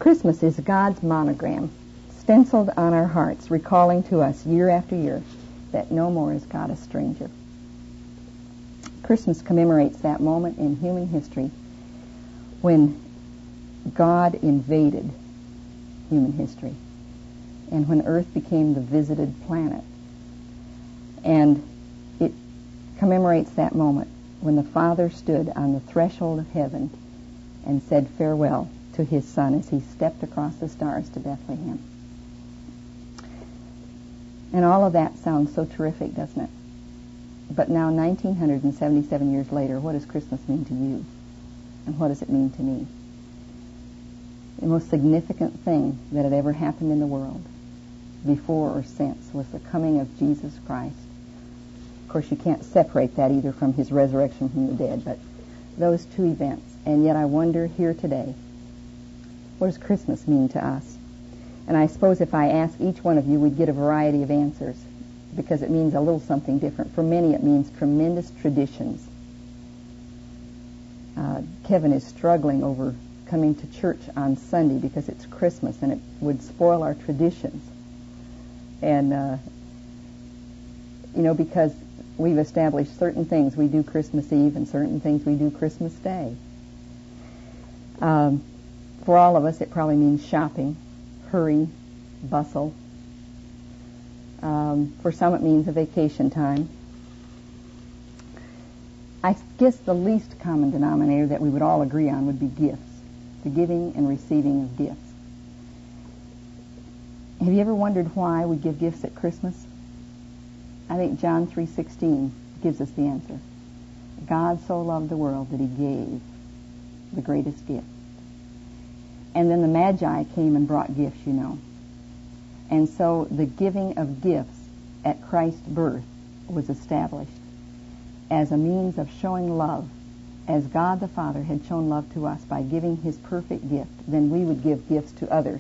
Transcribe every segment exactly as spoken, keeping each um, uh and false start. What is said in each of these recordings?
Christmas is God's monogram, stenciled on our hearts, recalling to us year after year that no more is God a stranger. Christmas commemorates that moment in human history when God invaded human history and when Earth became the visited planet. And it commemorates that moment when the Father stood on the threshold of heaven and said farewell to his Son as he stepped across the stars to Bethlehem. And all of that sounds so terrific, doesn't it? But now, one thousand nine hundred seventy-seven years later, what does Christmas mean to you? And what does it mean to me? The most significant thing that had ever happened in the world, before or since, was the coming of Jesus Christ. Of course, you can't separate that either from his resurrection from the dead, but those two events. And yet I wonder here today, what does Christmas mean to us? And I suppose if I ask each one of you, we'd get a variety of answers, because it means a little something different. For many, it means tremendous traditions. Uh, Kevin is struggling over coming to church on Sunday because it's Christmas and it would spoil our traditions. And, uh, you know, because we've established certain things we do Christmas Eve and certain things we do Christmas Day. Um, for all of us, it probably means shopping, hurry, bustle. Um, for some, it means a vacation time. I guess the least common denominator that we would all agree on would be gifts, the giving and receiving of gifts. Have you ever wondered why we give gifts at Christmas? I think John three sixteen gives us the answer. God so loved the world that he gave the greatest gift. And then the Magi came and brought gifts, you know. And so the giving of gifts at Christ's birth was established as a means of showing love. As God the Father had shown love to us by giving his perfect gift, then we would give gifts to others.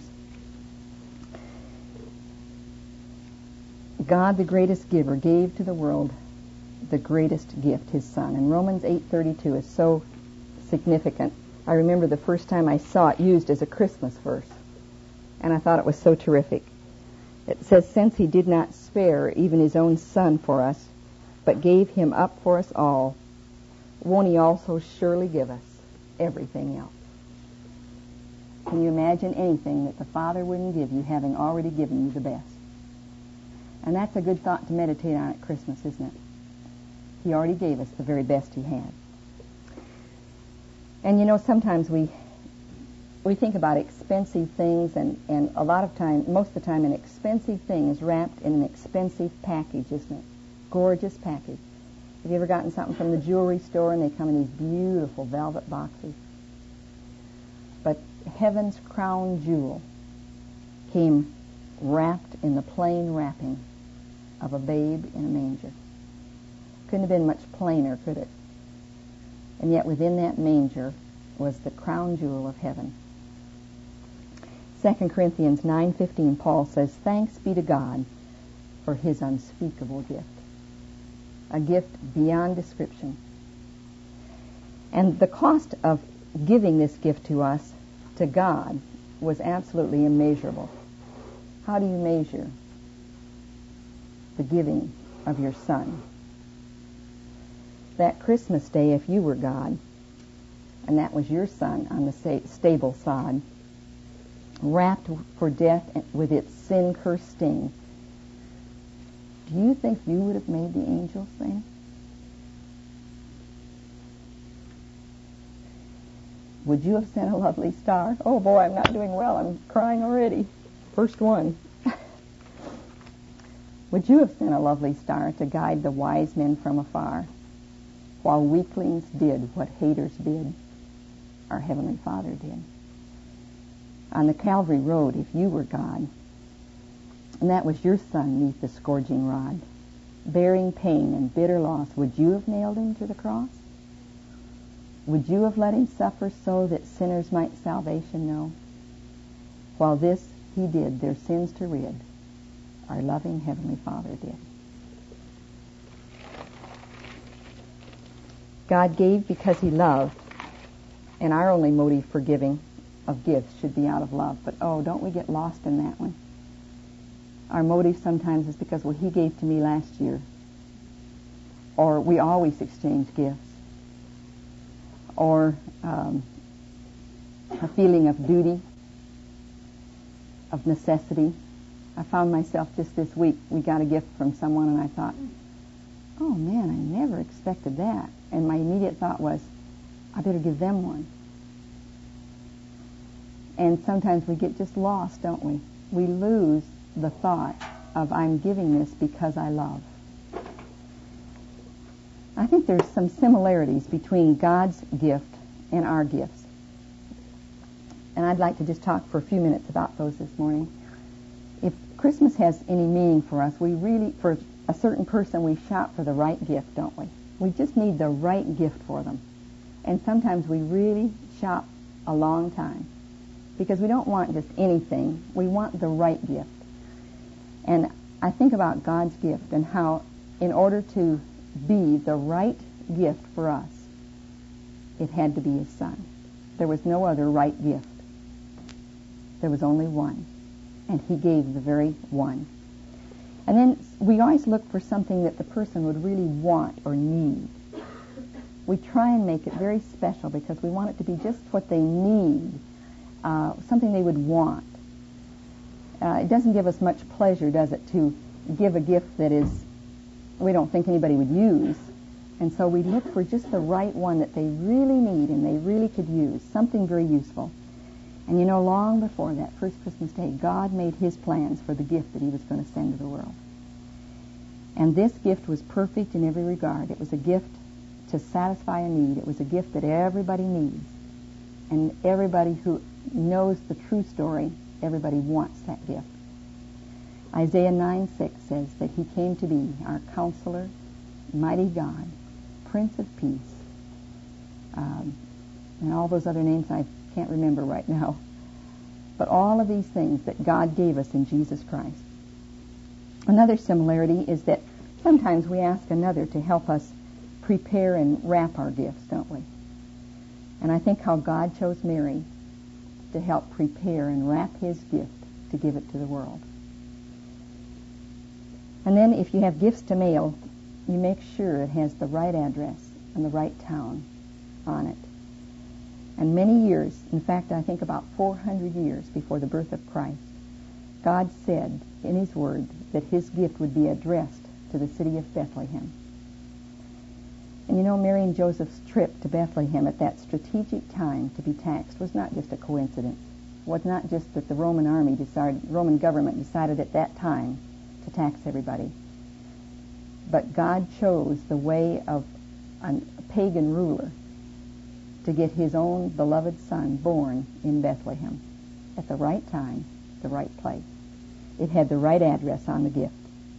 God, the greatest giver, gave to the world the greatest gift, his Son. And Romans eight thirty-two is so significant. I remember the first time I saw it used as a Christmas verse, and I thought it was so terrific. It says, since he did not spare even his own Son for us, but gave him up for us all, won't he also surely give us everything else? Can you imagine anything that the Father wouldn't give you, having already given you the best? And that's a good thought to meditate on at Christmas, isn't it? He already gave us the very best he had. And you know, sometimes we we think about expensive things, and, and a lot of time, most of the time, an expensive thing is wrapped in an expensive package, isn't it? Gorgeous package. Have you ever gotten something from the jewelry store and they come in these beautiful velvet boxes? But heaven's crown jewel came wrapped in the plain wrapping of a babe in a manger. Couldn't have been much plainer, could it? And yet within that manger was the crown jewel of heaven. Second Corinthians nine fifteen, Paul says, thanks be to God for his unspeakable gift. A gift beyond description. And the cost of giving this gift to us, to God, was absolutely immeasurable. How do you measure the giving of your Son? That Christmas day, if you were God, and that was your Son on the stable sod, wrapped for death with its sin-cursed sting, do you think you would have made the angels sing? Would you have sent a lovely star? Oh boy, I'm not doing well. I'm crying already. First one. Would you have sent a lovely star to guide the wise men from afar, while weaklings did what haters bid? Our Heavenly Father did. On the Calvary Road, if you were God, and that was your Son neath the scourging rod, bearing pain and bitter loss, would you have nailed him to the cross? Would you have let him suffer so that sinners might salvation know? While this he did, their sins to rid, our loving Heavenly Father did. God gave because he loved, and our only motive for giving of gifts should be out of love. But oh, don't we get lost in that one? Our motive sometimes is because, well, he gave to me last year. Or we always exchange gifts. Or um, a feeling of duty, of necessity. I found myself just this week, we got a gift from someone and I thought, oh man, I never expected that. And my immediate thought was, I better give them one. And sometimes we get just lost, don't we? We lose the thought of I'm giving this because I love. I think there's some similarities between God's gift and our gifts. And I'd like to just talk for a few minutes about those this morning. If Christmas has any meaning for us, we really, for a certain person, we shop for the right gift, don't we? We just need the right gift for them. And sometimes we really shop a long time because we don't want just anything. We want the right gift. And I think about God's gift and how in order to be the right gift for us, it had to be His Son. There was no other right gift. There was only one. And He gave the very one. And then we always look for something that the person would really want or need. We try and make it very special because we want it to be just what they need, uh, something they would want. Uh, it doesn't give us much pleasure, does it, to give a gift that is we don't think anybody would use. And so we look for just the right one that they really need and they really could use, something very useful. And you know, long before that first Christmas Day, God made His plans for the gift that He was going to send to the world. And this gift was perfect in every regard. It was a gift to satisfy a need. It was a gift that everybody needs. And everybody who knows the true story, everybody wants that gift. Isaiah nine six says that He came to be our Counselor, Mighty God, Prince of Peace, um, and all those other names I can't remember right now. But all of these things that God gave us in Jesus Christ. Another similarity is that sometimes we ask another to help us prepare and wrap our gifts, don't we? And I think how God chose Mary to help prepare and wrap His gift to give it to the world. And then if you have gifts to mail, you make sure it has the right address and the right town on it. And many years, in fact, I think about four hundred years before the birth of Christ, God said in His Word that His gift would be addressed to the city of Bethlehem. And you know, Mary and Joseph's trip to Bethlehem at that strategic time to be taxed was not just a coincidence. It was not just that the Roman army decided, Roman government decided at that time to tax everybody. But God chose the way of a pagan ruler to get His own beloved Son born in Bethlehem at the right time, the right place. It had the right address on the gift.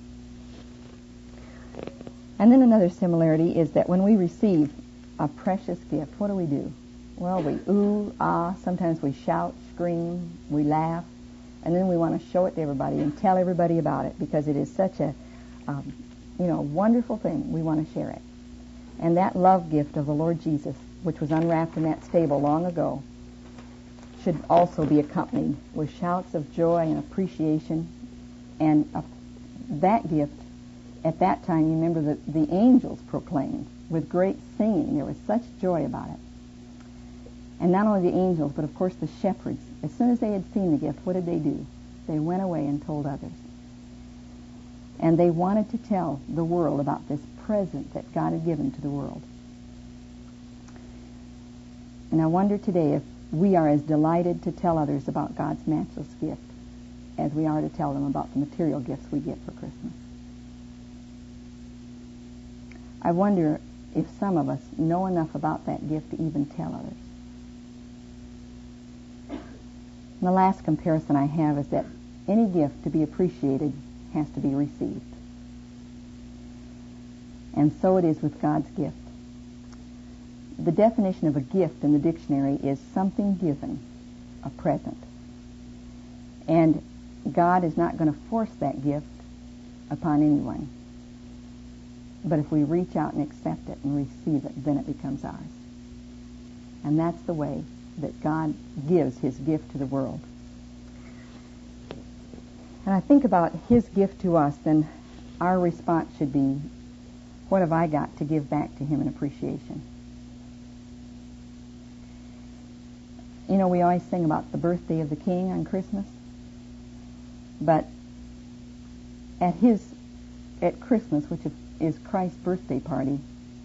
And then another similarity is that when we receive a precious gift, what do we do? Well, we ooh, ah, sometimes we shout, scream, we laugh, and then we want to show it to everybody and tell everybody about it because it is such a, um, you know, wonderful thing. We want to share it. And that love gift of the Lord Jesus, which was unwrapped in that stable long ago, should also be accompanied with shouts of joy and appreciation. And uh, that gift, at that time, you remember that the angels proclaimed with great singing. There was such joy about it. And not only the angels, but of course the shepherds. As soon as they had seen the gift, what did they do? They went away and told others. And they wanted to tell the world about this present that God had given to the world. And I wonder today if we are as delighted to tell others about God's matchless gift as we are to tell them about the material gifts we get for Christmas. I wonder if some of us know enough about that gift to even tell others. And the last comparison I have is that any gift to be appreciated has to be received. And so it is with God's gift. The definition of a gift in the dictionary is something given, a present. And God is not going to force that gift upon anyone. But if we reach out and accept it and receive it, then it becomes ours. And that's the way that God gives his gift to the world. And I think about his gift to us, then our response should be, what have I got to give back to him in appreciation? You know, we always sing about the birthday of the King on Christmas, but at his, at Christmas, which is Christ's birthday party,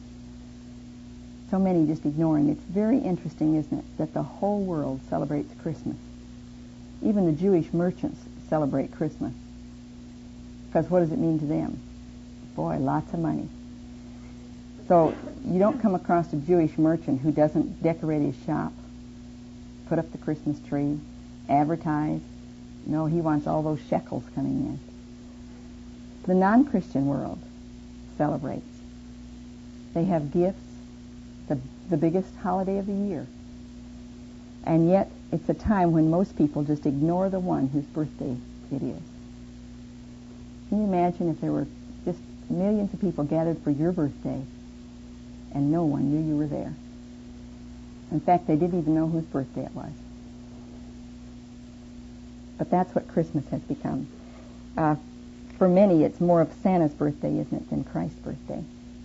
so many just ignoring. It's very interesting, isn't it, that the whole world celebrates Christmas. Even the Jewish merchants celebrate Christmas. Because what does it mean to them? Boy, lots of money. So you don't come across a Jewish merchant who doesn't decorate his shop, put up the Christmas tree, advertise. No, he wants all those shekels coming in. The non-Christian world celebrates. They have gifts, the, the biggest holiday of the year. And yet, it's a time when most people just ignore the one whose birthday it is. Can you imagine if there were just millions of people gathered for your birthday and no one knew you were there? In fact, they didn't even know whose birthday it was. But that's what Christmas has become. Uh, for many, it's more of Santa's birthday, isn't it, than Christ's birthday.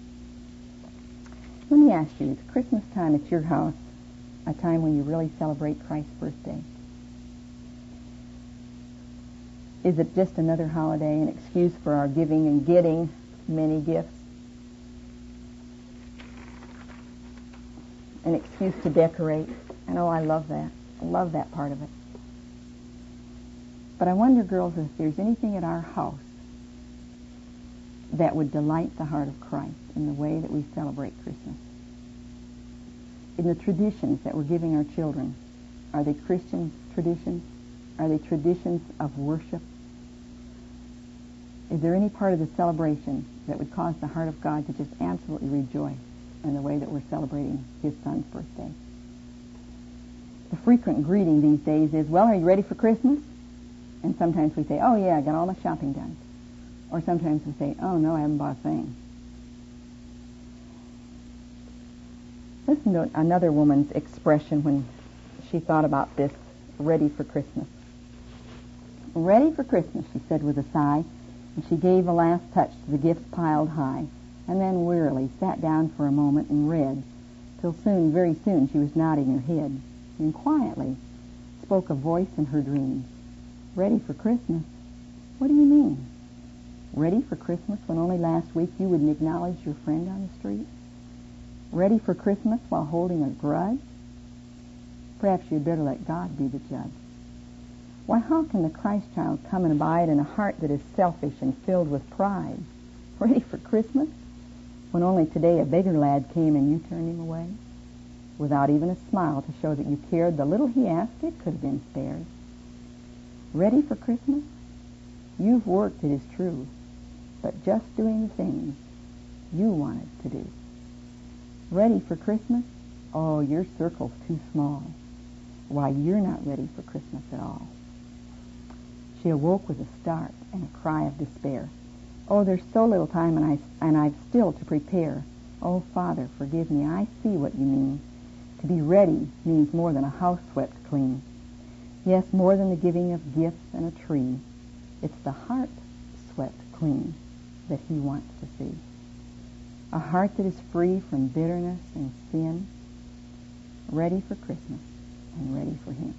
Let me ask you, is Christmas time at your house a time when you really celebrate Christ's birthday? Is it just another holiday, an excuse for our giving and getting many gifts? An excuse to decorate? I know I love that. I love that part of it. But I wonder, girls, if there's anything at our house that would delight the heart of Christ in the way that we celebrate Christmas. In the traditions that we're giving our children, are they Christian traditions? Are they traditions of worship? Is there any part of the celebration that would cause the heart of God to just absolutely rejoice in the way that we're celebrating his son's birthday? The frequent greeting these days is, well, are you ready for Christmas? And sometimes we say, oh yeah, I got all my shopping done. Or sometimes we say, oh no, I haven't bought a thing. Listen to another woman's expression when she thought about this, ready for Christmas. Ready for Christmas, she said with a sigh, and she gave a last touch to the gifts piled high, and then wearily sat down for a moment and read, till soon, very soon, she was nodding her head, and quietly spoke a voice in her dreams. Ready for Christmas? What do you mean? Ready for Christmas when only last week you wouldn't acknowledge your friend on the street? Ready for Christmas while holding a grudge? Perhaps you'd better let God be the judge. Why, how can the Christ child come and abide in a heart that is selfish and filled with pride? Ready for Christmas when only today a beggar lad came and you turned him away? Without even a smile to show that you cared, the little he asked, it could have been spared. Ready for Christmas? You've worked, it is true, but just doing the things you wanted to do. Ready for Christmas? Oh, your circle's too small. Why, you're not ready for Christmas at all. She awoke with a start and a cry of despair. Oh, there's so little time, and, I, and I've still to prepare. Oh, Father, forgive me, I see what you mean. To be ready means more than a house swept clean. Yes, more than the giving of gifts and a tree. It's the heart swept clean that he wants to see. A heart that is free from bitterness and sin, ready for Christmas and ready for him.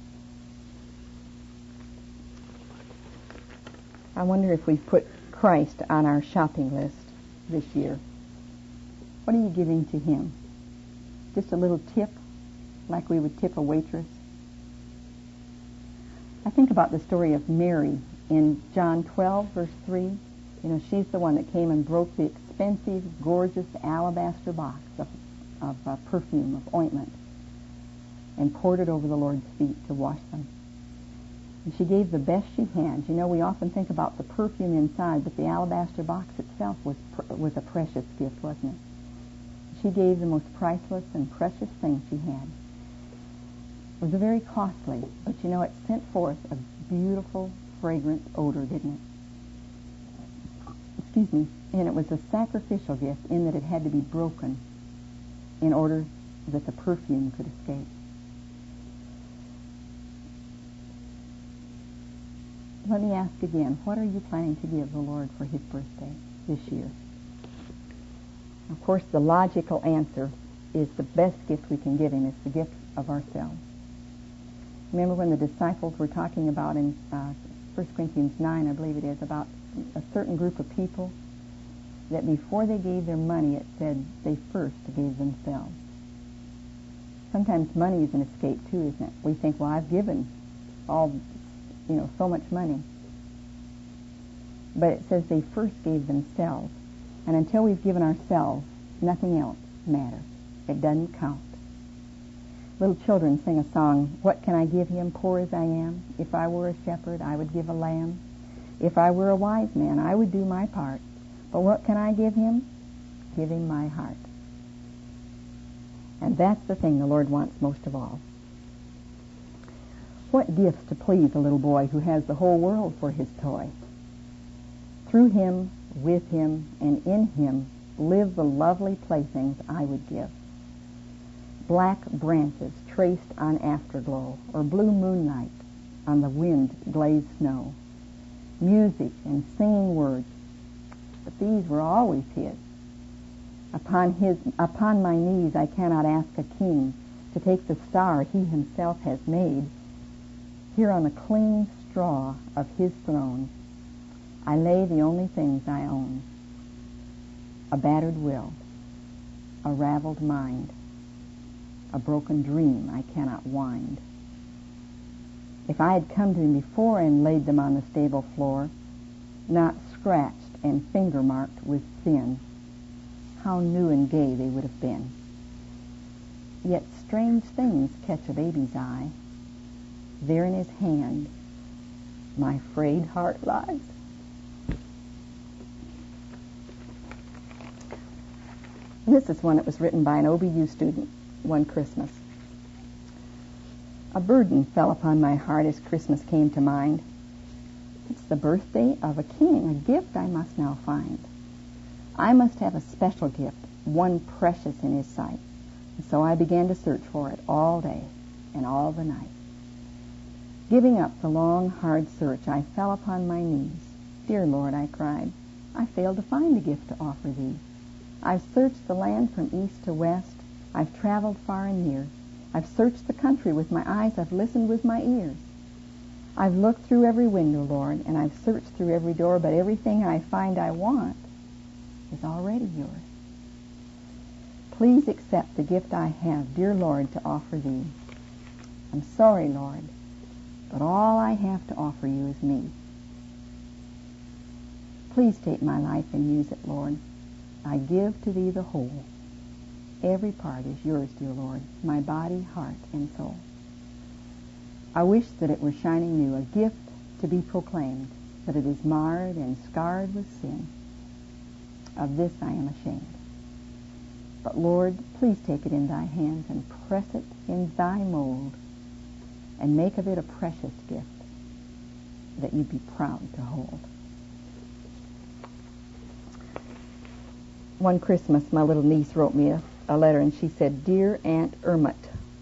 I wonder if we've put Christ on our shopping list this year. What are you giving to him? Just a little tip, like we would tip a waitress? I think about the story of Mary in John twelve, verse three. You know, she's the one that came and broke the expensive, gorgeous alabaster box of, of uh, perfume, of ointment, and poured it over the Lord's feet to wash them. And she gave the best she had. You know, we often think about the perfume inside, but the alabaster box itself was pr- was a precious gift, wasn't it? She gave the most priceless and precious thing she had. It was very costly, but you know, it sent forth a beautiful, fragrant odor, didn't it? Excuse me. And it was a sacrificial gift in that it had to be broken in order that the perfume could escape. Let me ask again, what are you planning to give the Lord for his birthday this year? Of course, the logical answer is the best gift we can give him is the gift of ourselves. Remember when the disciples were talking about in uh, First Corinthians nine, I believe it is, about a certain group of people, that before they gave their money, it said they first gave themselves. Sometimes money is an escape too, isn't it? We think, well, I've given all, you know, so much money. But it says they first gave themselves. And until we've given ourselves, nothing else matters. It doesn't count. Little children sing a song, what can I give him, poor as I am? If I were a shepherd, I would give a lamb. If I were a wise man, I would do my part. But what can I give him? Give him my heart. And that's the thing the Lord wants most of all. What gifts to please a little boy who has the whole world for his toy? Through him, with him, and in him live the lovely playthings I would give. Black branches traced on afterglow, or blue moonlight on the wind-glazed snow. Music and singing words, but these were always his. Upon his, upon my knees I cannot ask a king to take the star he himself has made. Here on the clean straw of his throne, I lay the only things I own. A battered will, a raveled mind, a broken dream I cannot wind. If I had come to him before and laid them on the stable floor, not scratched and finger-marked with sin, how new and gay they would have been. Yet strange things catch a baby's eye. There in his hand, my frayed heart lies. This is one that was written by an O B U student one Christmas. A burden fell upon my heart as Christmas came to mind. It's the birthday of a king, a gift I must now find. I must have a special gift, one precious in his sight. And so I began to search for it all day and all the night. Giving up the long, hard search, I fell upon my knees. Dear Lord, I cried, I failed to find a gift to offer thee. I've searched the land from east to west. I've traveled far and near. I've searched the country with my eyes. I've listened with my ears. I've looked through every window, Lord, and I've searched through every door, but everything I find I want is already yours. Please accept the gift I have, dear Lord, to offer thee. I'm sorry, Lord, but all I have to offer you is me. Please take my life and use it, Lord. I give to thee the whole. Every part is yours, dear Lord, my body, heart, and soul. I wish that it were shining new, a gift to be proclaimed, but it is marred and scarred with sin. Of this I am ashamed. But Lord, please take it in thy hands and press it in thy mold and make of it a precious gift that you'd be proud to hold. One Christmas, my little niece wrote me a, a letter, and she said, Dear Aunt Ermit,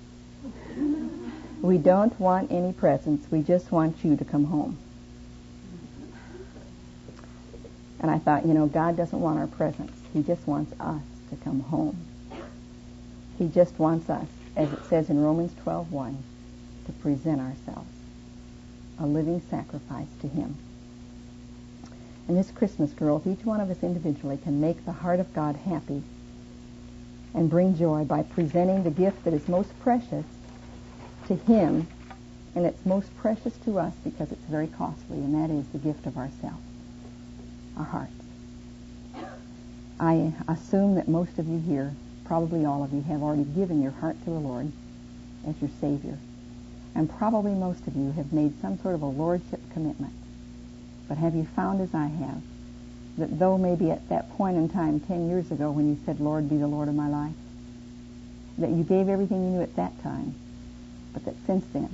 we don't want any presents. We just want you to come home. And I thought, you know, God doesn't want our presents. He just wants us to come home. He just wants us, as it says in Romans twelve one, to present ourselves a living sacrifice to him. And this Christmas, girls, each one of us individually can make the heart of God happy and bring joy by presenting the gift that is most precious to him, and it's most precious to us because it's very costly, and that is the gift of ourselves, our hearts. I assume that most of you here, probably all of you, have already given your heart to the Lord as your Savior. And probably most of you have made some sort of a lordship commitment. But have you found, as I have, that though maybe at that point in time, ten years ago, when you said, Lord, be the Lord of my life, that you gave everything you knew at that time, but that since then,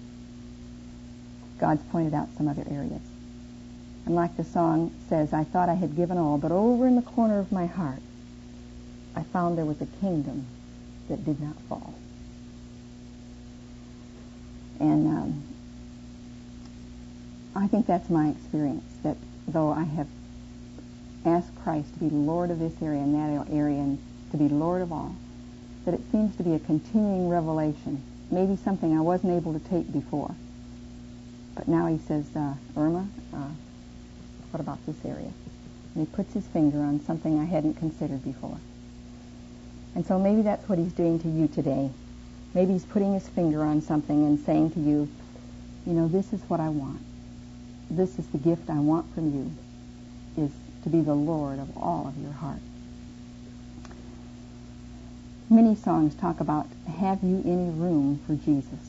God's pointed out some other areas. And like the song says, I thought I had given all, but over in the corner of my heart, I found there was a kingdom that did not fall. And um, I think that's my experience, that though I have asked Christ to be Lord of this area and that area and to be Lord of all, that it seems to be a continuing revelation, maybe something I wasn't able to take before. But now he says, uh, Irma, uh, what about this area? And he puts his finger on something I hadn't considered before. And so maybe that's what he's doing to you today. Maybe he's putting his finger on something and saying to you, you know, this is what I want. This is the gift I want from you, is to be the Lord of all of your heart. Many songs talk about, have you any room for Jesus?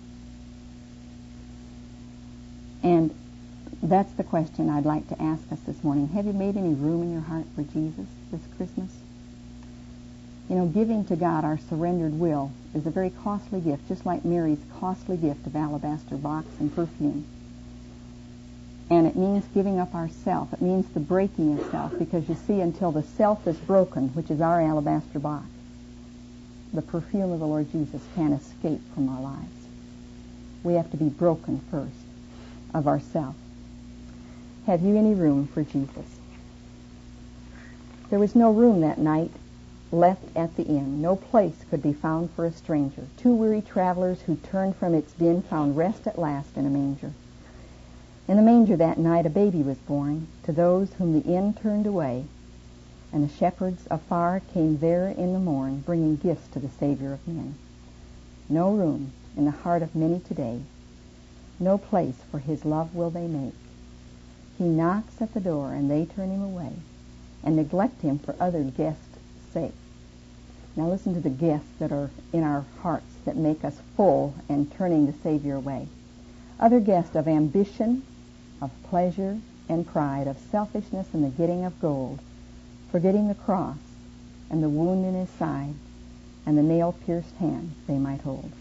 And that's the question I'd like to ask us this morning. Have you made any room in your heart for Jesus this Christmas? You know, giving to God our surrendered will is a very costly gift, just like Mary's costly gift of alabaster box and perfume. And it means giving up ourself. It means the breaking of self, because you see, until the self is broken, which is our alabaster box, the perfume of the Lord Jesus can't escape from our lives. We have to be broken first of ourself. Have you any room for Jesus? There was no room that night left at the inn. No place could be found for a stranger. Two weary travelers who turned from its din found rest at last in a manger. In the manger that night a baby was born to those whom the inn turned away, and the shepherds afar came there in the morn, bringing gifts to the Savior of men. No room in the heart of many today. No place for his love will they make. He knocks at the door, and they turn him away, and neglect him for other guests' sake. Now listen to the guests that are in our hearts that make us full and turning the Savior away. Other guests of ambition, of pleasure and pride, of selfishness and the getting of gold, forgetting the cross and the wound in his side and the nail-pierced hand they might hold.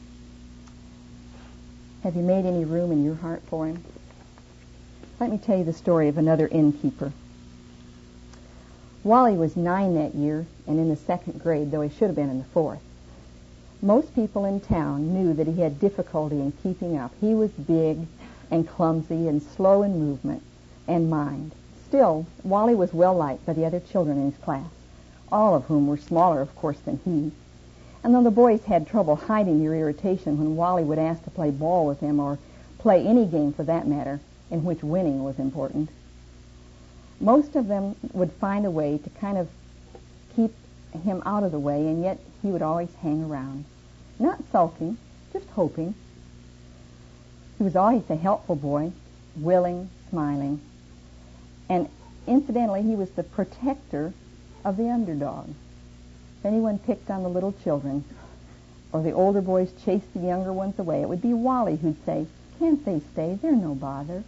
Have you made any room in your heart for him? Let me tell you the story of another innkeeper. Wally was nine that year and in the second grade, though he should have been in the fourth. Most people in town knew that he had difficulty in keeping up. He was big and clumsy and slow in movement and mind. Still, Wally was well liked by the other children in his class, all of whom were smaller, of course, than he. And though the boys had trouble hiding their irritation when Wally would ask to play ball with him, or play any game for that matter, in which winning was important, most of them would find a way to kind of keep him out of the way, and yet he would always hang around. Not sulking, just hoping. He was always a helpful boy, willing, smiling. And incidentally, he was the protector of the underdog. If anyone picked on the little children, or the older boys chased the younger ones away, it would be Wally who'd say, "Can't they stay? They're no bother."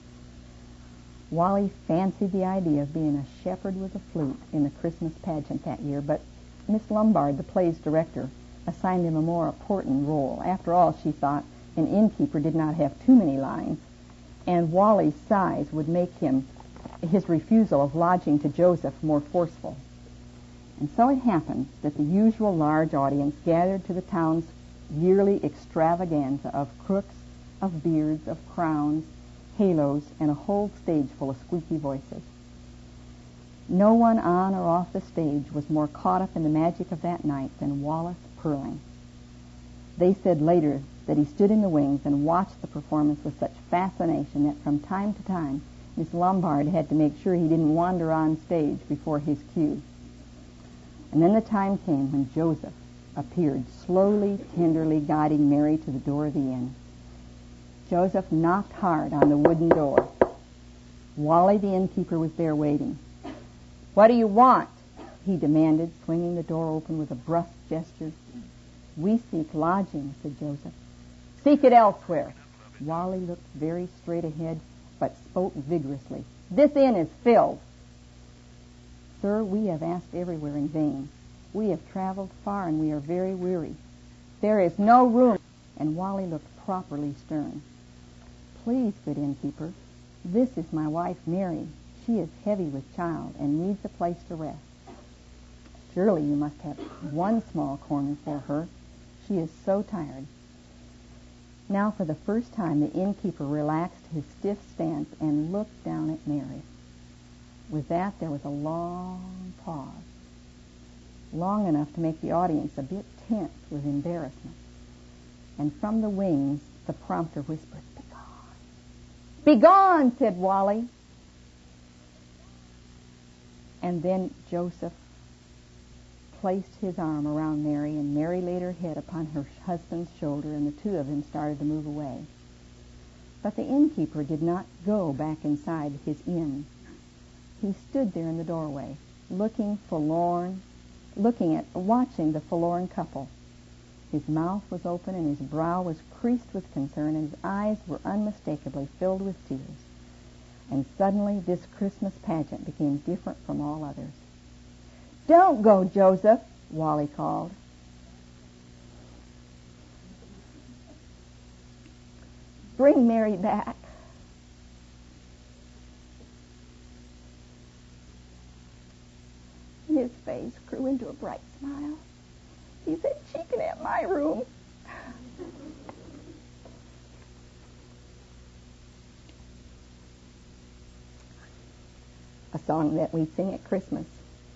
Wally fancied the idea of being a shepherd with a flute in the Christmas pageant that year, but Miss Lombard, the play's director, assigned him a more important role. After all, she thought, an innkeeper did not have too many lines, and Wally's size would make him, his refusal of lodging to Joseph, more forceful. And so it happened that the usual large audience gathered to the town's yearly extravaganza of crooks, of beards, of crowns, halos, and a whole stage full of squeaky voices. No one on or off the stage was more caught up in the magic of that night than Wallace Purling. They said later that he stood in the wings and watched the performance with such fascination that from time to time Miss Lombard had to make sure he didn't wander on stage before his cue. And then the time came when Joseph appeared, slowly, tenderly guiding Mary to the door of the inn. Joseph knocked hard on the wooden door. Wally, the innkeeper, was there waiting. "What do you want?" he demanded, swinging the door open with a brusque gesture. "We seek lodging," said Joseph. "Seek it elsewhere." Wally looked very straight ahead, but spoke vigorously. "This inn is filled." "Sir, we have asked everywhere in vain. We have traveled far, and we are very weary." "There is no room." And Wally looked properly stern. "Please, good innkeeper, this is my wife, Mary. She is heavy with child and needs a place to rest. Surely you must have one small corner for her. She is so tired." Now, for the first time, the innkeeper relaxed to his stiff stance and looked down at Mary. With that, there was a long pause, long enough to make the audience a bit tense with embarrassment. And from the wings, the prompter whispered, "Begone!" "Begone!" said Wally. And then Joseph placed his arm around Mary, and Mary laid her head upon her husband's shoulder, and the two of them started to move away. But the innkeeper did not go back inside his inn. He stood there in the doorway, looking forlorn, looking at, watching the forlorn couple. His mouth was open, and his brow was creased with concern, and his eyes were unmistakably filled with tears. And suddenly this Christmas pageant became different from all others. "Don't go, Joseph," Wally called. "Bring Mary back." And his face grew into a bright smile. He said, "She can have my room." A song that we sing at Christmas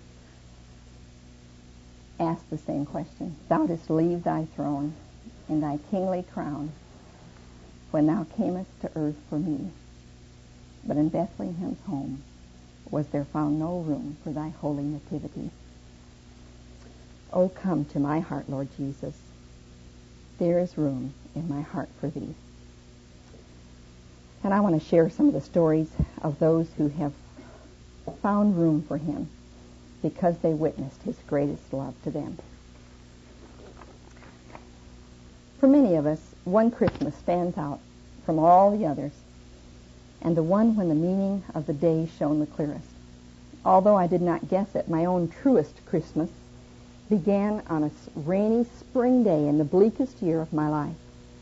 asks the same question. "Thou didst leave thy throne and thy kingly crown when thou camest to earth for me. But in Bethlehem's home was there found no room for thy holy nativity. Oh, come to my heart, Lord Jesus. There is room in my heart for thee." And I want to share some of the stories of those who have found room for him because they witnessed his greatest love to them. For many of us, one Christmas stands out from all the others, and the one when the meaning of the day shone the clearest. Although I did not guess it, my own truest Christmas began on a rainy spring day in the bleakest year of my life.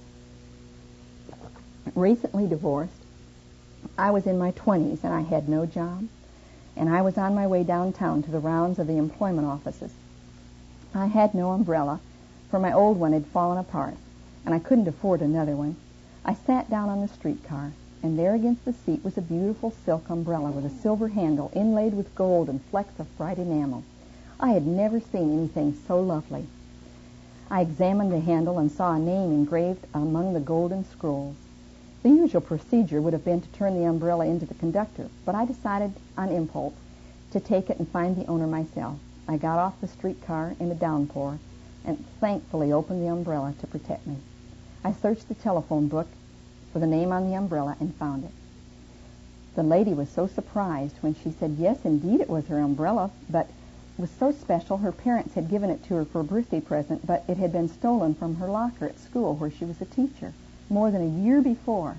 Recently divorced, I was in my twenties and I had no job, and I was on my way downtown to the rounds of the employment offices. I had no umbrella, for my old one had fallen apart, and I couldn't afford another one. I sat down on the streetcar, and there against the seat was a beautiful silk umbrella with a silver handle inlaid with gold and flecks of bright enamel. I had never seen anything so lovely. I examined the handle and saw a name engraved among the golden scrolls. The usual procedure would have been to turn the umbrella into the conductor, but I decided on impulse to take it and find the owner myself. I got off the streetcar in a downpour and thankfully opened the umbrella to protect me. I searched the telephone book for the name on the umbrella and found it. The lady was so surprised when she said yes, indeed it was her umbrella, but it was so special her parents had given it to her for a birthday present, but it had been stolen from her locker at school where she was a teacher more than a year before.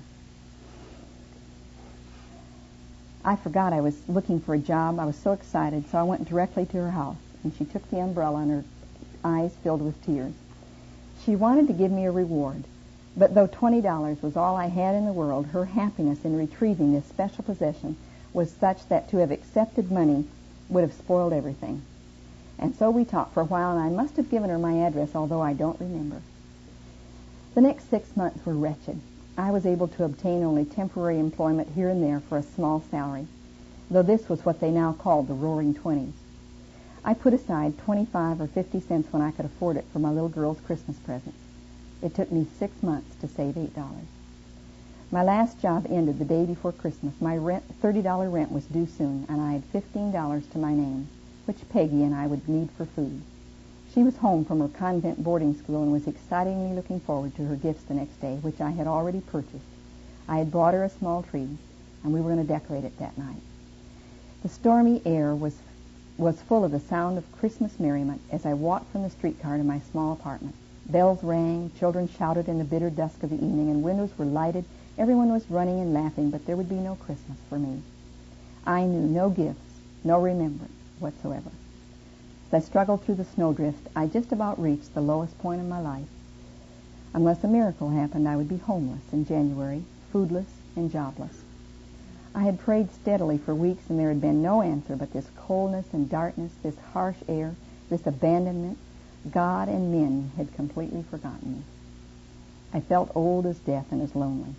I forgot I was looking for a job. I was so excited, so I went directly to her house, and she took the umbrella and her eyes filled with tears. She wanted to give me a reward, but though twenty dollars was all I had in the world, her happiness in retrieving this special possession was such that to have accepted money would have spoiled everything. And so we talked for a while, and I must have given her my address, although I don't remember. The next six months were wretched. I was able to obtain only temporary employment here and there for a small salary, though this was what they now called the Roaring Twenties. I put aside twenty-five or fifty cents when I could afford it for my little girl's Christmas presents. It took me six months to save eight dollars. My last job ended the day before Christmas. My rent, thirty dollars rent was due soon, and I had fifteen dollars to my name, which Peggy and I would need for food. She was home from her convent boarding school and was excitingly looking forward to her gifts the next day, which I had already purchased. I had bought her a small tree, and we were going to decorate it that night. The stormy air was was full of the sound of Christmas merriment as I walked from the streetcar to my small apartment. Bells rang, children shouted in the bitter dusk of the evening, and windows were lighted. Everyone was running and laughing, but there would be no Christmas for me. I knew no gifts, no remembrance whatsoever. As I struggled through the snowdrift, I just about reached the lowest point in my life. Unless a miracle happened, I would be homeless in January, foodless and jobless. I had prayed steadily for weeks, and there had been no answer but this coldness and darkness, this harsh air, this abandonment. God and men had completely forgotten me. I felt old as death and as lonely.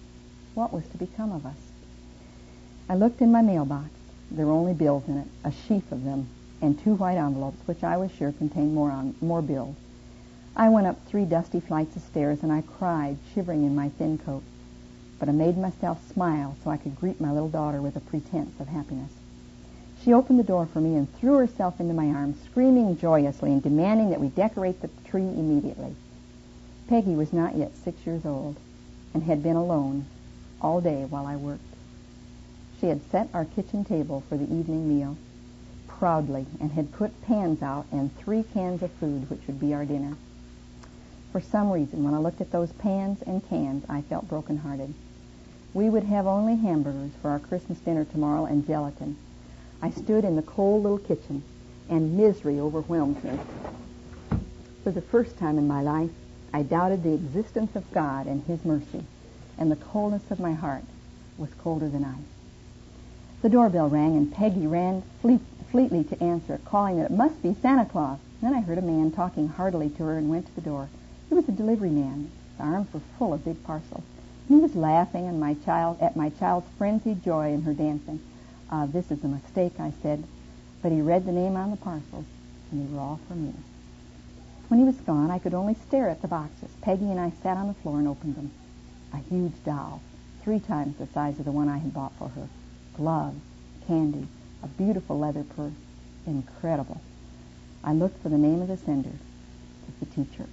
What was to become of us? I looked in my mailbox. There were only bills in it, a sheaf of them, and two white envelopes, which I was sure contained more on, more bills. I went up three dusty flights of stairs, and I cried, shivering in my thin coat. But I made myself smile so I could greet my little daughter with a pretense of happiness. She opened the door for me and threw herself into my arms, screaming joyously and demanding that we decorate the tree immediately. Peggy was not yet six years old and had been alone all day while I worked. She had set our kitchen table for the evening meal proudly and had put pans out and three cans of food, which would be our dinner. For some reason, when I looked at those pans and cans, I felt broken-hearted. We would have only hamburgers for our Christmas dinner tomorrow and gelatin. I stood in the cold little kitchen, and misery overwhelmed me. For the first time in my life, I doubted the existence of God and His mercy, and the coldness of my heart was colder than ice. The doorbell rang, and Peggy ran fleet, fleetly to answer it, calling that it must be Santa Claus. Then I heard a man talking heartily to her and went to the door. He was a delivery man. His arms were full of big parcels. And he was laughing and my child, at my child's frenzied joy in her dancing. Uh, this is a mistake, I said, but he read the name on the parcels, and they were all for me. When he was gone, I could only stare at the boxes. Peggy and I sat on the floor and opened them. A huge doll, three times the size of the one I had bought for her. Gloves, candy, a beautiful leather purse. Incredible. I looked for the name of the sender. It was the teacher.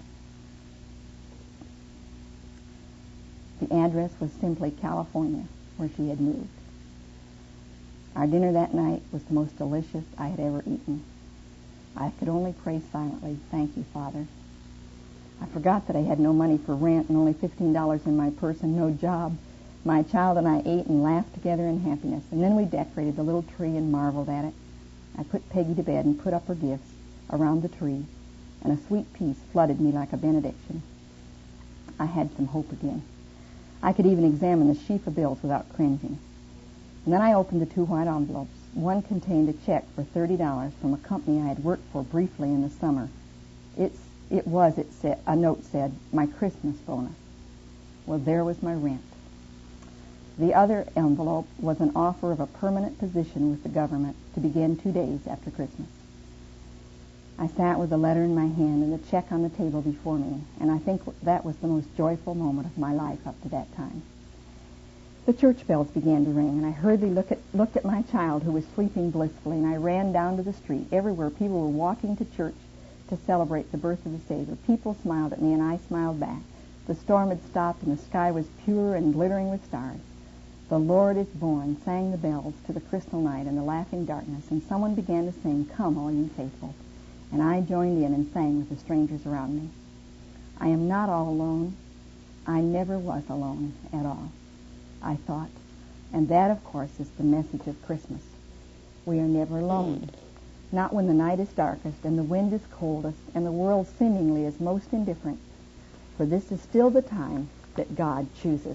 The address was simply California, where she had moved. Our dinner that night was the most delicious I had ever eaten. I could only pray silently, "Thank you, Father." I forgot that I had no money for rent and only fifteen dollars in my purse and no job. My child and I ate and laughed together in happiness, and then we decorated the little tree and marveled at it. I put Peggy to bed and put up her gifts around the tree, and a sweet peace flooded me like a benediction. I had some hope again. I could even examine the sheaf of bills without cringing. And then I opened the two white envelopes. One contained a check for thirty dollars from a company I had worked for briefly in the summer. It's, it was, it said, a note said, my Christmas bonus. Well, there was my rent. The other envelope was an offer of a permanent position with the government to begin two days after Christmas. I sat with the letter in my hand and the check on the table before me, and I think that was the most joyful moment of my life up to that time. The church bells began to ring, and I hurriedly look at, looked at my child who was sleeping blissfully, and I ran down to the street. Everywhere people were walking to church to celebrate the birth of the Savior. People smiled at me, and I smiled back. The storm had stopped, and the sky was pure and glittering with stars. The Lord is born, sang the bells to the crystal night and the laughing darkness, and someone began to sing, "Come, all ye faithful." And I joined in and sang with the strangers around me. I am not all alone. I never was alone at all, I thought. And that, of course, is the message of Christmas. We are never alone. Not when the night is darkest and the wind is coldest and the world seemingly is most indifferent. For this is still the time that God chooses.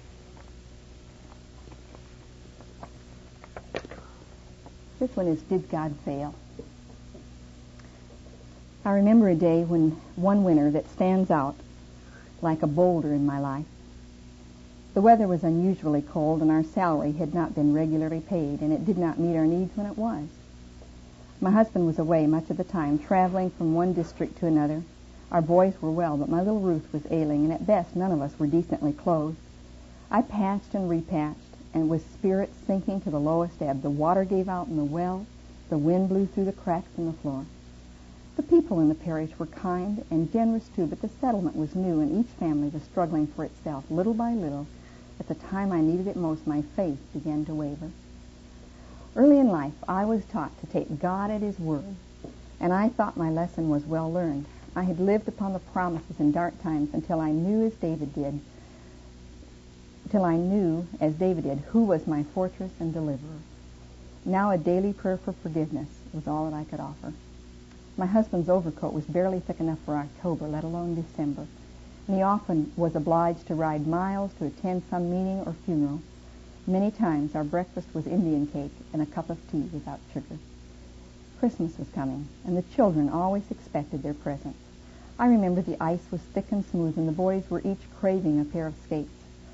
This one is, Did God Fail? I remember a day when one winter that stands out like a boulder in my life. The weather was unusually cold, and our salary had not been regularly paid, and it did not meet our needs when it was. My husband was away much of the time, traveling from one district to another. Our boys were well, but my little Ruth was ailing, and at best none of us were decently clothed. I patched and repatched, and with spirits sinking to the lowest ebb, the water gave out in the well, the wind blew through the cracks in the floor. The people in the parish were kind and generous too, but the settlement was new, and each family was struggling for itself. Little by little, at the time I needed it most, my faith began to waver. Early in life, I was taught to take God at His word, and I thought my lesson was well learned. I had lived upon the promises in dark times until I knew as David did, till I knew, as David did, who was my fortress and deliverer. Now a daily prayer for forgiveness was all that I could offer. My husband's overcoat was barely thick enough for October, let alone December, and he often was obliged to ride miles to attend some meeting or funeral. Many times our breakfast was Indian cake and a cup of tea without sugar. Christmas was coming, and the children always expected their presents. I remember the ice was thick and smooth, and the boys were each craving a pair of skates.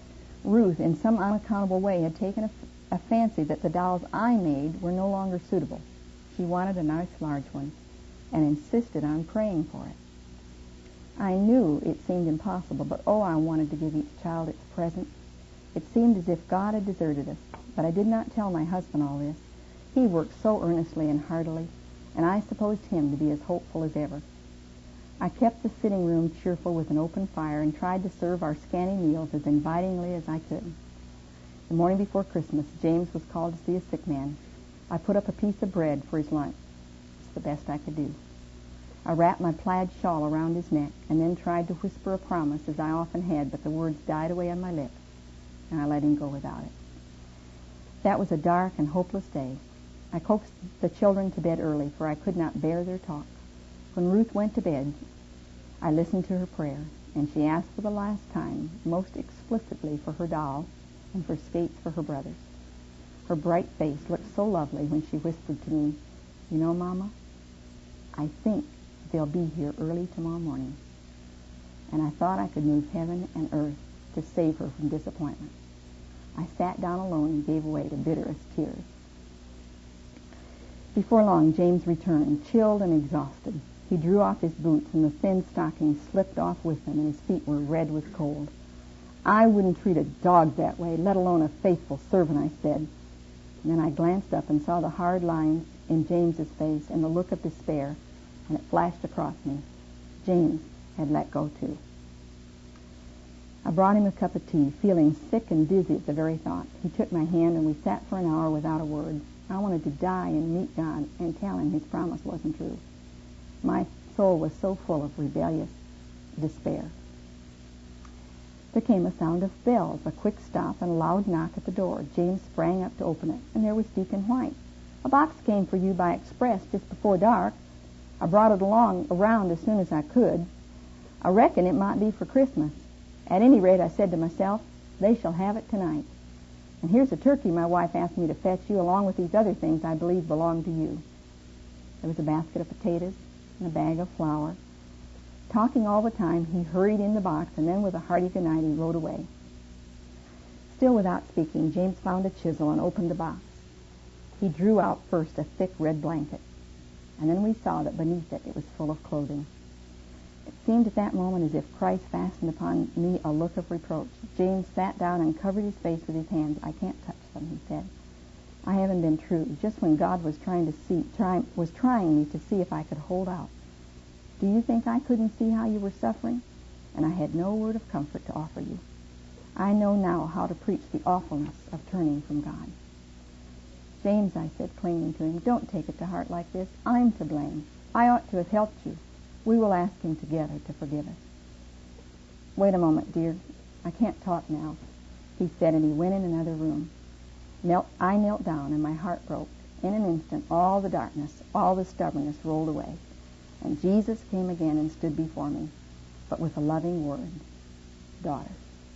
Ruth, in some unaccountable way, had taken a, a fancy that the dolls I made were no longer suitable. She wanted a nice large one and insisted on praying for it. I knew it seemed impossible, but oh, I wanted to give each child its present. It seemed as if God had deserted us, but I did not tell my husband all this. He worked so earnestly and heartily, and I supposed him to be as hopeful as ever. I kept the sitting room cheerful with an open fire and tried to serve our scanty meals as invitingly as I could. The morning before Christmas, James was called to see a sick man. I put up a piece of bread for his lunch. It's the best I could do. I wrapped my plaid shawl around his neck and then tried to whisper a promise, as I often had, but the words died away on my lips, and I let him go without it. That was a dark and hopeless day. I coaxed the children to bed early, for I could not bear their talk. When Ruth went to bed, I listened to her prayer, and she asked for the last time, most explicitly, for her doll and for skates for her brothers. Her bright face looked so lovely when she whispered to me, "You know, Mama, I think they'll be here early tomorrow morning." And I thought I could move heaven and earth to save her from disappointment. I sat down alone and gave way to bitterest tears. Before long, James returned, chilled and exhausted. He drew off his boots, and the thin stockings slipped off with them, and his feet were red with cold. "I wouldn't treat a dog that way, let alone a faithful servant," I said. And then I glanced up and saw the hard lines in James's face and the look of despair, and it flashed across me. James had let go too. I brought him a cup of tea, feeling sick and dizzy at the very thought. He took my hand, and we sat for an hour without a word. I wanted to die and meet God and tell him his promise wasn't true. My soul was so full of rebellious despair. There came a sound of bells, a quick stop, and a loud knock at the door. James sprang up to open it, and there was Deacon White. "A box came for you by express just before dark. I brought it along around as soon as I could. I reckon it might be for Christmas. At any rate, I said to myself, they shall have it tonight. And here's a turkey my wife asked me to fetch you, along with these other things I believe belong to you." There was a basket of potatoes and a bag of flour. Talking all the time, he hurried in the box, and then with a hearty good night, he rode away. Still without speaking, James found a chisel and opened the box. He drew out first a thick red blanket, and then we saw that beneath it it was full of clothing. It seemed at that moment as if Christ fastened upon me a look of reproach. James sat down and covered his face with his hands. "I can't touch them," he said. "I haven't been true, just when God was trying to see, try, was trying me to see if I could hold out. Do you think I couldn't see how you were suffering? And I had no word of comfort to offer you. I know now how to preach the awfulness of turning from God." "James," I said, clinging to him, "don't take it to heart like this. I'm to blame. I ought to have helped you. We will ask him together to forgive us." "Wait a moment, dear. I can't talk now," he said, and he went in another room. Knelt, I knelt down, and my heart broke. In an instant, all the darkness, all the stubbornness rolled away, and Jesus came again and stood before me, but with a loving word, "Daughter."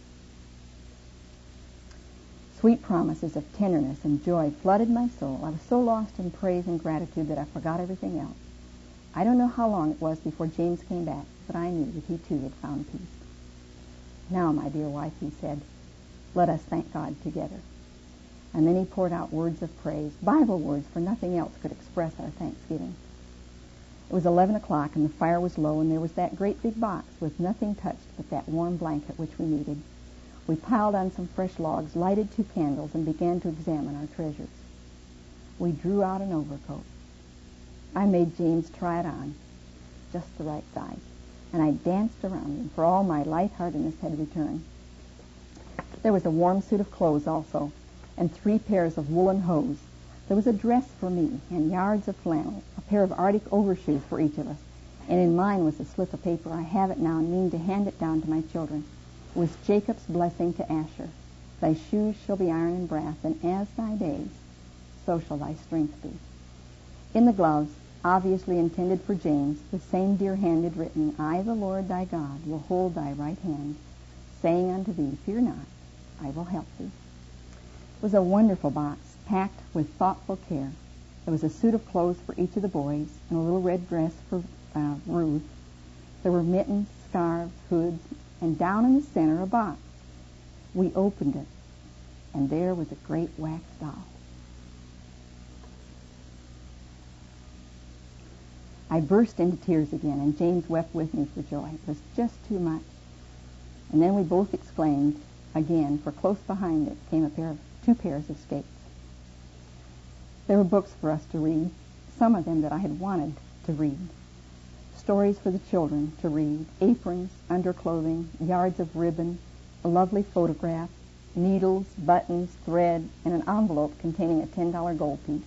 Sweet promises of tenderness and joy flooded my soul. I was so lost in praise and gratitude that I forgot everything else. I don't know how long it was before James came back, but I knew that he too had found peace. "Now, my dear wife," he said, "let us thank God together." And then he poured out words of praise, Bible words, for nothing else could express our thanksgiving. It was eleven o'clock, and the fire was low, and there was that great big box with nothing touched but that warm blanket which we needed. We piled on some fresh logs, lighted two candles, and began to examine our treasures. We drew out an overcoat. I made James try it on, just the right size, and I danced around him, for all my lightheartedness had returned. There was a warm suit of clothes also, and three pairs of woolen hose. There was a dress for me, and yards of flannel, a pair of Arctic overshoes for each of us, and in mine was a slip of paper. I have it now and mean to hand it down to my children. It was Jacob's blessing to Asher. "Thy shoes shall be iron and brass, and as thy days, so shall thy strength be." In the gloves, obviously intended for James, the same dear hand had written, "I, the Lord thy God, will hold thy right hand, saying unto thee, Fear not, I will help thee." It was a wonderful box, packed with thoughtful care. There was a suit of clothes for each of the boys, and a little red dress for uh, Ruth. There were mittens, scarves, hoods, and down in the center a box. We opened it, and there was a great wax doll. I burst into tears again, and James wept with me for joy. It was just too much. And then we both exclaimed again, for close behind it came a pair of two pairs of skates. There were books for us to read, some of them that I had wanted to read. Stories for the children to read, aprons, underclothing, yards of ribbon, a lovely photograph, needles, buttons, thread, and an envelope containing a ten dollar gold piece.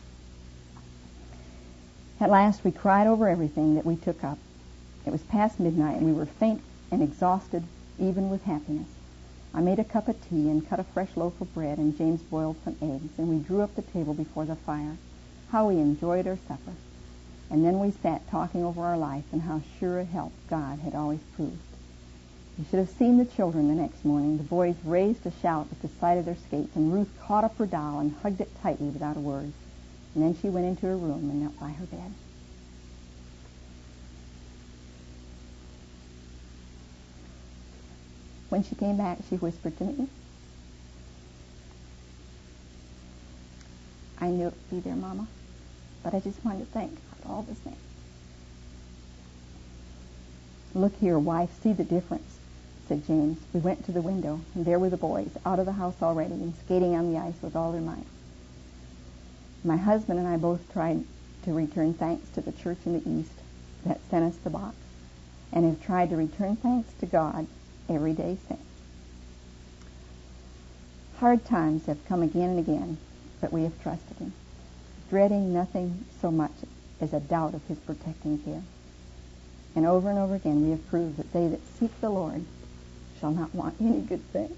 At last we cried over everything that we took up. It was past midnight, and we were faint and exhausted even with happiness. I made a cup of tea and cut a fresh loaf of bread, and James boiled some eggs, and we drew up the table before the fire. How we enjoyed our supper. And then we sat talking over our life and how sure a help God had always proved. You should have seen the children the next morning. The boys raised a shout at the sight of their skates, and Ruth caught up her doll and hugged it tightly without a word. And then she went into her room and knelt by her bed. When she came back, she whispered to me, "I knew it would be there, Mama, but I just wanted to thank God all the same." "Look here, wife, see the difference," said James. We went to the window, and there were the boys, out of the house already and skating on the ice with all their might. My husband and I both tried to return thanks to the church in the East that sent us the box, and have tried to return thanks to God every day since. Hard times have come again and again, but we have trusted Him, dreading nothing so much as a doubt of His protecting care. And over and over again we have proved that they that seek the Lord shall not want any good thing.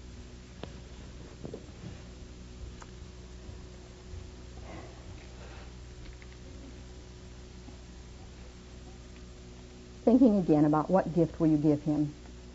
Thinking again about what gift will you give Him,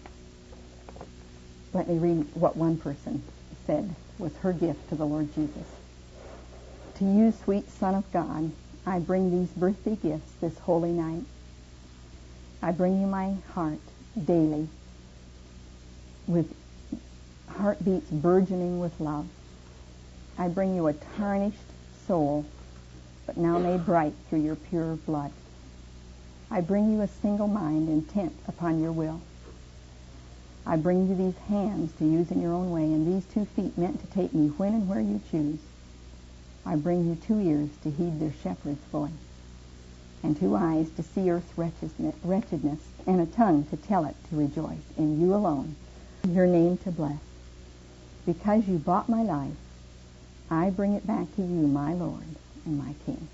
let me read what one person said was her gift to the Lord Jesus. "To you, sweet Son of God, I bring these birthday gifts this holy night. I bring you my heart daily, with heartbeats burgeoning with love. I bring you a tarnished soul, but now made bright through your pure blood. I bring you a single mind intent upon your will. I bring you these hands to use in your own way, and these two feet meant to take me when and where you choose. I bring you two ears to heed their shepherd's voice, and two eyes to see earth's wretchedness, and a tongue to tell it to rejoice in you alone, your name to bless. Because you bought my life, I bring it back to you, my Lord and my King."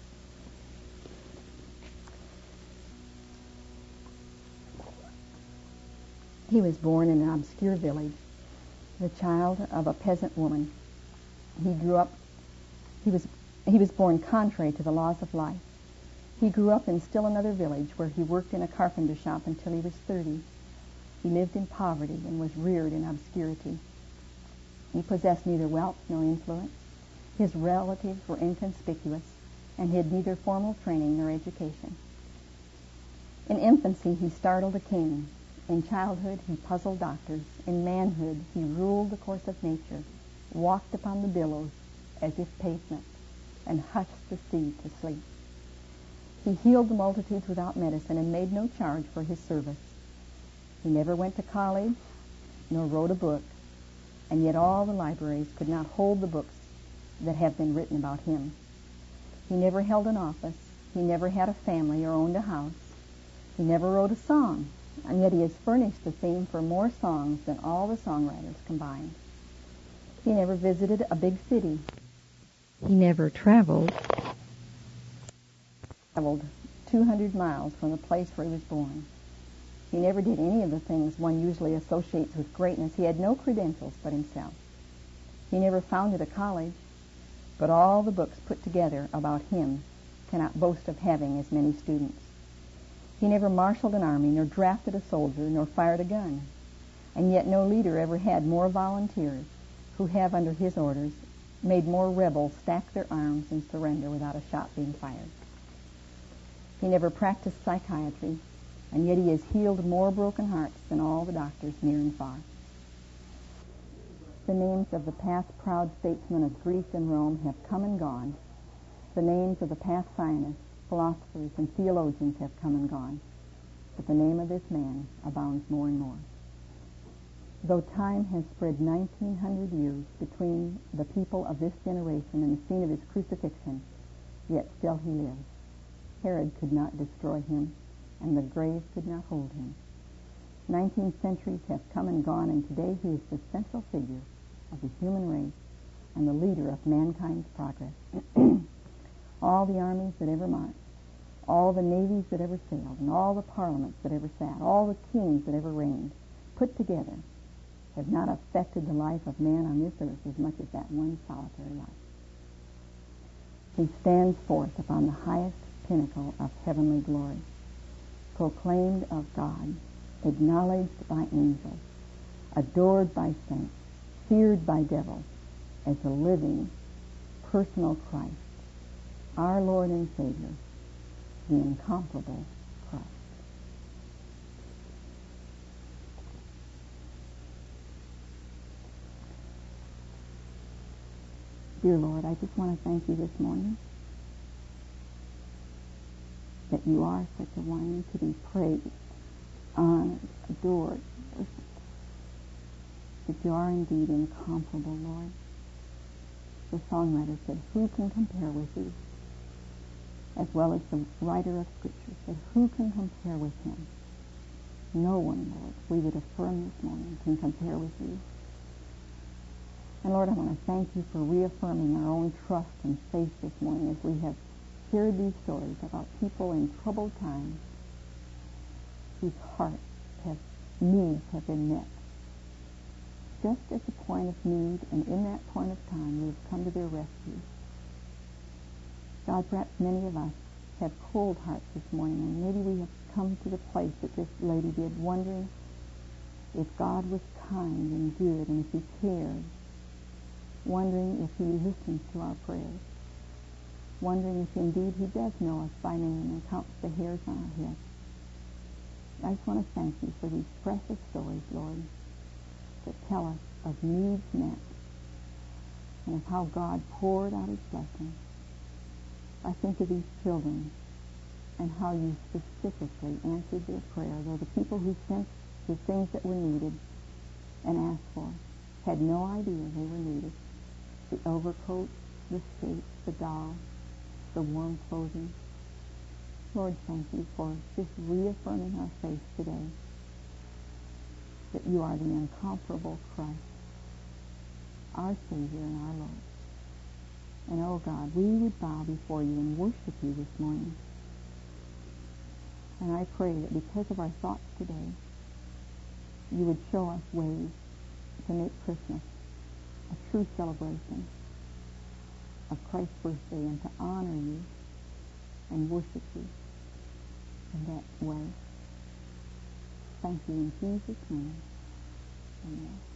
He was born in an obscure village, the child of a peasant woman. He grew up, he was, he was born contrary to the laws of life. He grew up in still another village where he worked in a carpenter shop until he was thirty. He lived in poverty and was reared in obscurity. He possessed neither wealth nor influence. His relatives were inconspicuous and had neither formal training nor education. In infancy, he startled a king. In childhood, he puzzled doctors. In manhood, he ruled the course of nature, walked upon the billows as if pavement, and hushed the sea to sleep. He healed the multitudes without medicine and made no charge for his service. He never went to college, nor wrote a book, and yet all the libraries could not hold the books that have been written about him. He never held an office. He never had a family or owned a house. He never wrote a song, and yet he has furnished the theme for more songs than all the songwriters combined. He never visited a big city. He never traveled traveled two hundred miles from the place where he was born. He never did any of the things one usually associates with greatness. He had no credentials but himself. He never founded a college, but all the books put together about him cannot boast of having as many students. He never marshaled an army, nor drafted a soldier, nor fired a gun. And yet no leader ever had more volunteers who have, under his orders, made more rebels stack their arms and surrender without a shot being fired. He never practiced psychiatry, and yet he has healed more broken hearts than all the doctors near and far. The names of the past proud statesmen of Greece and Rome have come and gone. The names of the past scientists, philosophers, and theologians have come and gone. But the name of this man abounds more and more. Though time has spread nineteen hundred years between the people of this generation and the scene of his crucifixion, yet still he lives. Herod could not destroy him, and the grave could not hold him. Nineteen centuries have come and gone, and today he is the central figure of the human race and the leader of mankind's progress. All the armies that ever marched, all the navies that ever sailed, and all the parliaments that ever sat, all the kings that ever reigned, put together, have not affected the life of man on this earth as much as that one solitary life. He stands forth upon the highest pinnacle of heavenly glory, proclaimed of God, acknowledged by angels, adored by saints, feared by devils, as the living, personal Christ, our Lord and Savior, the incomparable Christ. Dear Lord, I just want to thank you this morning that you are such a one to be praised, honored, adored, worshipped, that you are indeed incomparable, Lord. The songwriter said, who can compare with you? As well as the writer of Scripture said, who can compare with him? No one, Lord, we would affirm this morning, can compare with you. And Lord, I want to thank you for reaffirming our own trust and faith this morning as we have heard these stories about people in troubled times whose hearts have, needs have been met. Just at the point of need, and in that point of time, you have come to their rescue. God, perhaps many of us have cold hearts this morning, and maybe we have come to the place that this lady did, wondering if God was kind and good and if he cared, wondering if he listens to our prayers, wondering if indeed he does know us by name and counts the hairs on our head. I just want to thank you for these precious stories, Lord, that tell us of needs met and of how God poured out his blessing. I think of these children and how you specifically answered their prayer, though the people who sent the things that were needed and asked for had no idea they were needed. The overcoat, the skates, the doll, the warm clothing. Lord, thank you for just reaffirming our faith today that you are the incomparable Christ, our Savior and our Lord. And oh God, we would bow before you and worship you this morning. And I pray that because of our thoughts today, you would show us ways to make Christmas a true celebration of Christ's birthday and to honor you and worship you in that way. Thank you in Jesus' name. Amen.